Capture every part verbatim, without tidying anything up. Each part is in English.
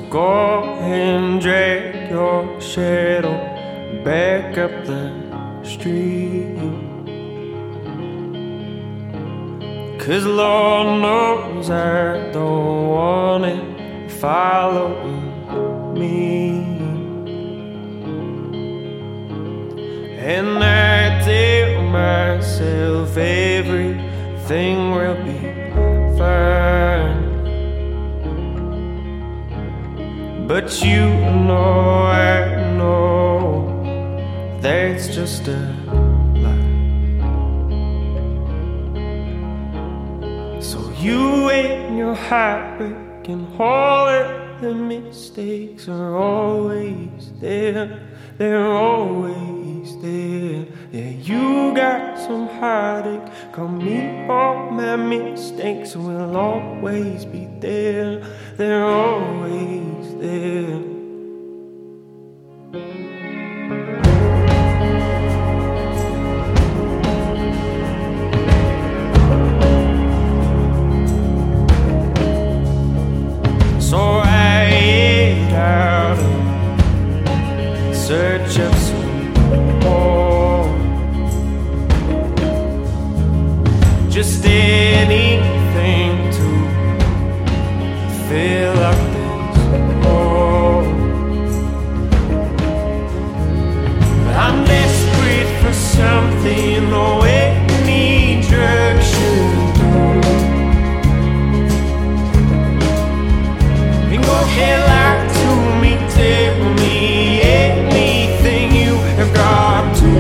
go and drag your shadow back up the street. 'Cause Lord knows I don't want it following me. And I tell myself everything will be fine. But you know, I know that's just a lie. So you and your heartbreak and all of the mistakes are always there. They're always there. Yeah, you got some heartache. Call me all my mistakes will always be there. They're always there. So I head out in search of some more, just anything to fill up this hole. But I'm desperate for something, oh, any drug should do. And go ahead, lie to me, tell me anything you have got to.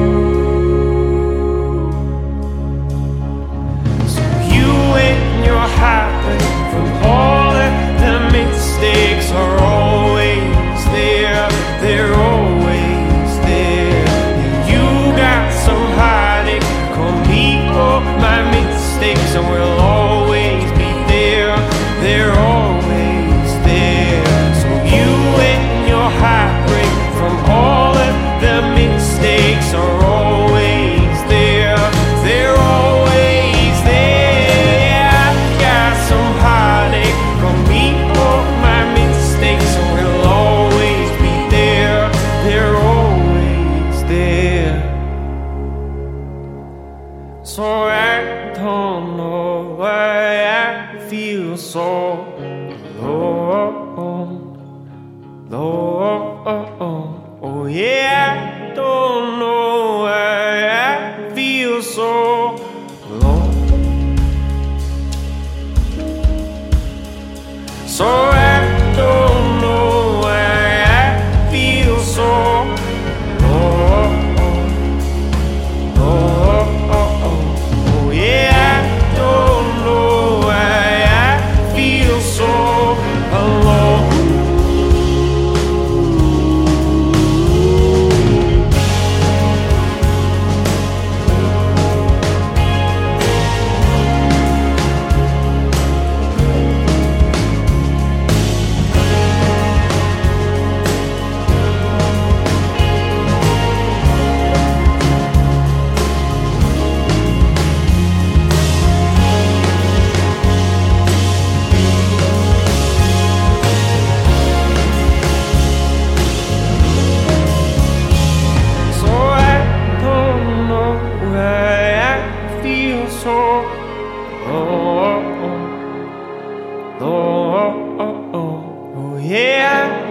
So you and your heartbreak from all of the mistakes are always there. They're always there. And you got some heartache. Call me all my mistakes and we'll always be there. They're always there. So you and your heartbreak from all of the mistakes are always there. They're always there. I got some heartache. Call me all my mistakes and we'll always be there. They're always there. So I don't know why I feel so alone, alone. Oh yeah, I don't know why I feel so alone. So I don't know why I feel so alone. Oh, oh, oh, oh yeah, I don't know why I feel so alone. So I don't know why I feel so alone. Oh, oh, oh, oh, yeah.